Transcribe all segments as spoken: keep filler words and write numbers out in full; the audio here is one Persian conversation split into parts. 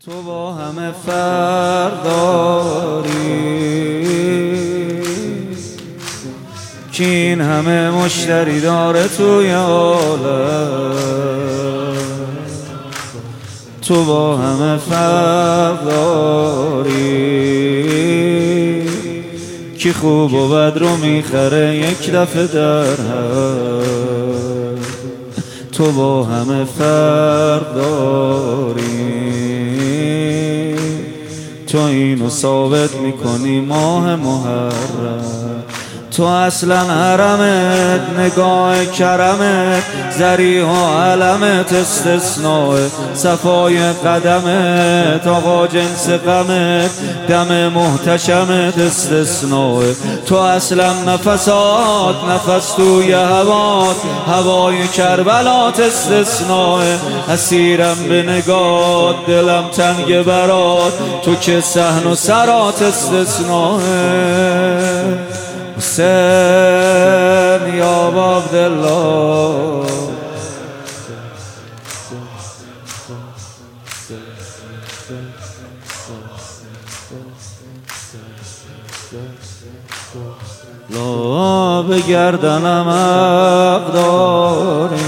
تو با همه فرق داری که این همه مشتری داره توی عالم. تو با همه فرق داری که خوب و بد رو میخره یک دفعه در هم. تو با همه فرق داری تو اینو ثابت میکنی ماه محرم. تو اصلا حرمت نگاه کرمت ذریح و علمت استثناء صفای قدمت آقا جنس غمت دم محتشمت استثناء. تو اصلا نفسات نفس توی هوات هوای کربلات استثناء. اسیرم به نگات دلم تنگ برات تو که صحن و سرات استثناء. حسین یا عبدالله لا به گردنم حق داری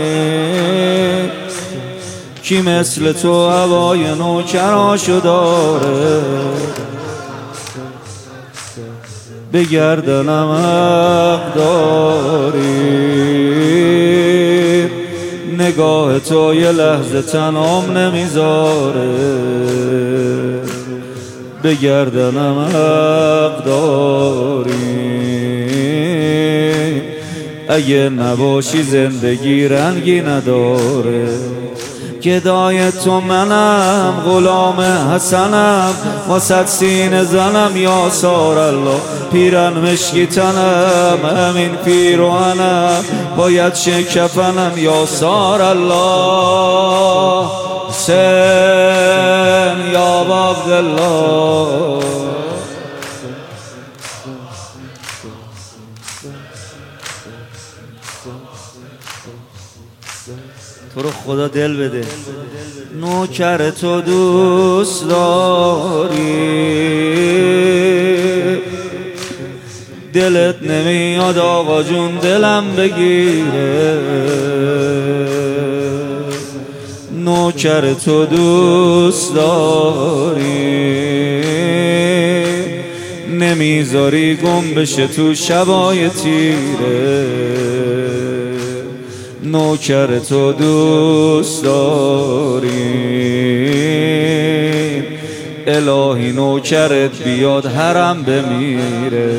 کی مثل تو هوای نوکراشو داره. به گردنم حق داری نگاه تو یه لحظه تنام نمیذاره. به گردنم حق داری اگه نباشی زندگی رنگی نداره. گدای تو منم غلام حسنم واسد سینه زنم یا سار الله. پیرن مشکی تنم همین پیروانم باید شکفنم یا سار الله. حسین یا عبدالله تو رو خدا دل بده نوکر تو دوست داری دلت نمیاد آقا جون دلم بگیره. نوکر تو دوست داری نمیذاری گم بشه تو شبای تیره. نوکر تو دوست داری الهی نوکرت بیاد حرم بمیره.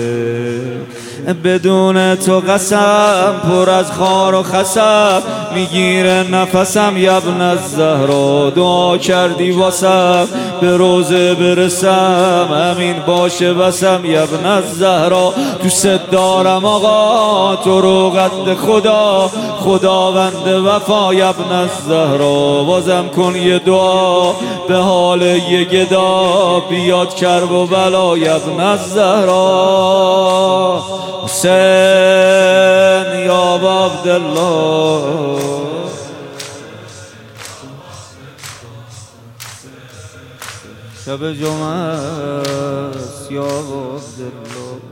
بدون تو قسم پر از خار و خسم میگیره نفسم یبن الزهرا. دعا کردی واسم به روزه برسم همین باشه بسم یبن الزهرا. دوست دارم آقا تو رو قد خدا خداوند وفا یبن الزهرا. بازم کن یه دعا به حال یه گدا بیاد کرب و بلا یبن الزهرا. حسین یا عبدالله شب جمعه یا عبدالله.